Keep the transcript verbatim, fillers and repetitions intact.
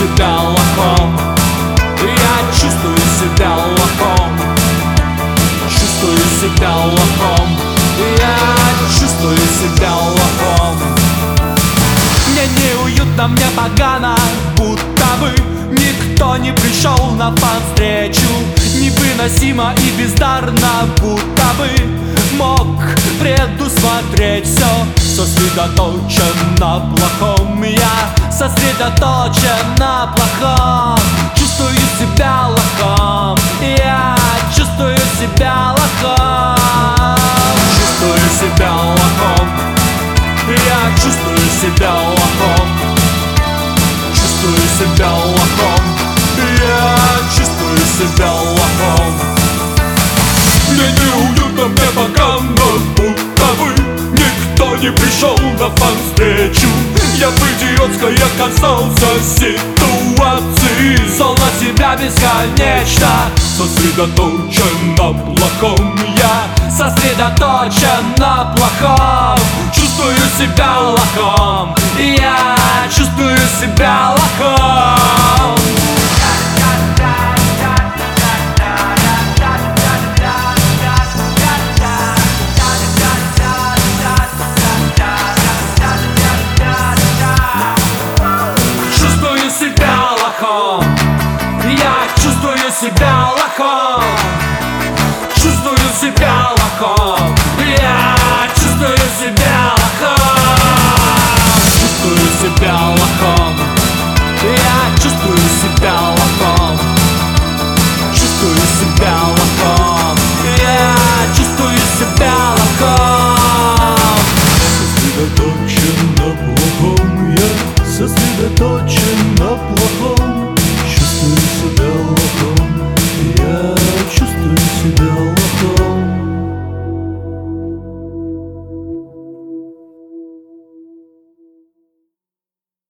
себя лохом. Я чувствую себя лохом. Чувствую себя лохом. Я чувствую себя лохом. Мне неуютно, мне погано, будто бы никто не пришел на фан-встречу. Невыносимо и бездарно, будто бы мог предусмотреть все. Сосредоточен на плохом, я сосредоточен на плохом. Чувствую себя лохом, я чувствую себя лохом. Чувствую себя лохом, я чувствую себя лохом. Чувствую себя лохом, я чувствую себя лохом. Мне неуютно, мне погано, будто бы никто не пришел на фан-встречу. Я в идиотской оказался ситуации. Зол на себя бесконечно. Сосредоточен на плохом, я сосредоточен на плохом. Чувствую себя лохом, я чувствую себя лохом. Чувствую себя лохом, я чувствую себя лохом.